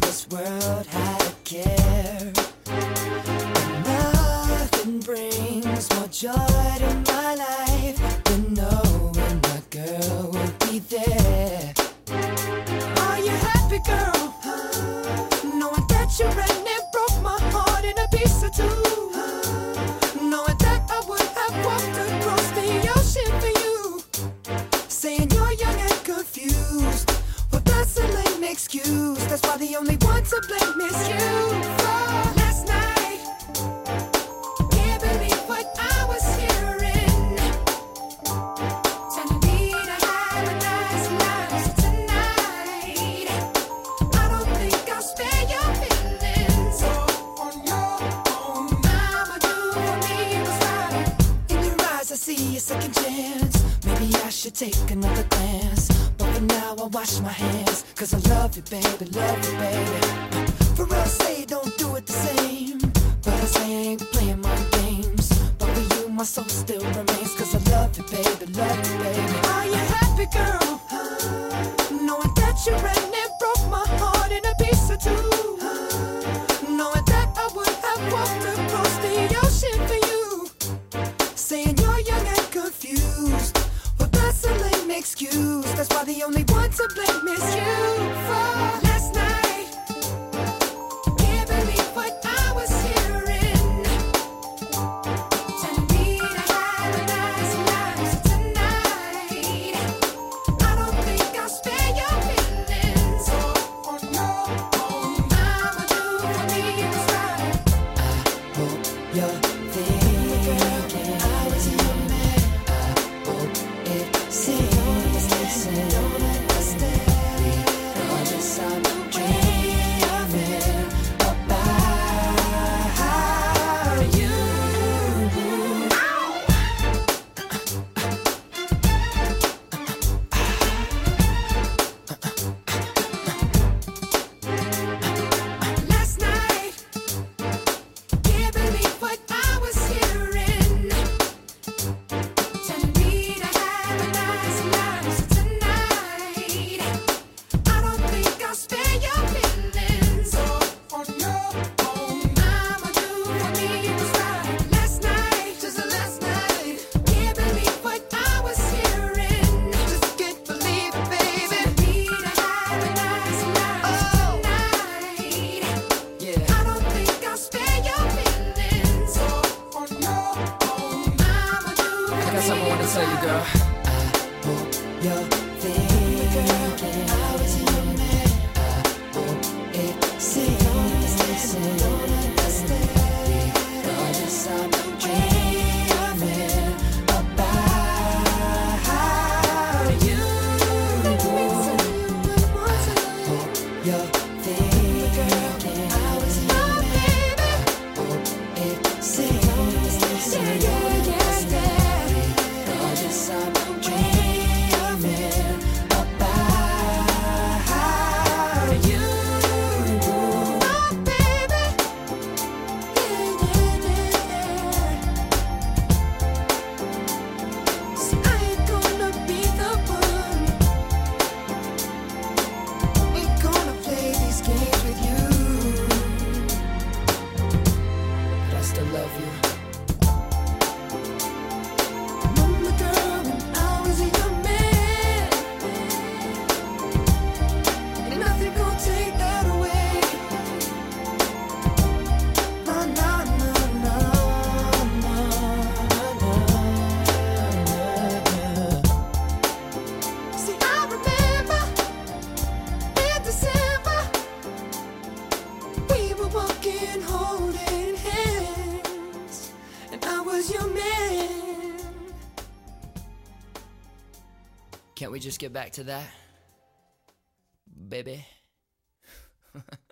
this world had a care. Nothing brings more joy to my life than knowing my girl will be there. Are you happy, girl? Knowing that you're ready broke my heart in a piece or two. Knowing that I would have walked across the ocean for you. Saying you're young and confused, well that's a lame excuse. That's why the only one to blame is you. For last night, can't believe what I was hearing. Telling me to have a nice life tonight. I don't think I'll spare your feelings. On your own, I'ma do for me what's right. In your eyes I see a second chance. Maybe I should take another glance, but for now I wash my hands. Cause I love you, baby, love you, baby. For real, say don't do it the same, but I say I ain't playing my games. But for you, my soul still remains. Cause I love you, baby, love you, baby. Are you happy, girl? Knowing that you ran and broke my heart in a piece or two. Knowing that I would have walked across the ocean for you. Saying you're young and confused, well that's a lame excuse. That's why the only one to blame is you. For last night, can't believe what I was hearing. Telling me to have a nice life tonight. I don't think I'll spare your feelings. On your own, I'ma do for me what's right. I hope you're thinking I was your man. I hope it seems don't understand. Because I'm dreaming about you. Last night, can't believe what I was hearing. Telling me to have a nice life tonight. I don't think I'll spare your feelings. On your own, I'ma do for me what's right. Last night, just last night, can't believe what I was hearing. Just can't believe it, baby. Telling me to have a nice life tonight. Yeah. I don't think I'll spare your feelings. On your own, I'ma do for me. I got something I want to tell you, girl. I hope you're thinking I was your man. I hope it seems don't understand. Because I'm dreaming about you. I hope you're thinking I was your man. I hope it seems don't understand. Because I'm dreaming about you. Oh, baby. See, I ain't gonna be the one. Ain't gonna play these games with you. But I still love you. Remember, girl, when I was your man. Ain't nothing gonna take that away. No, no, no, no, no, no. See, I remember in December we were walking, holding hands, and I was your man. Can't we just get back to that? Baby?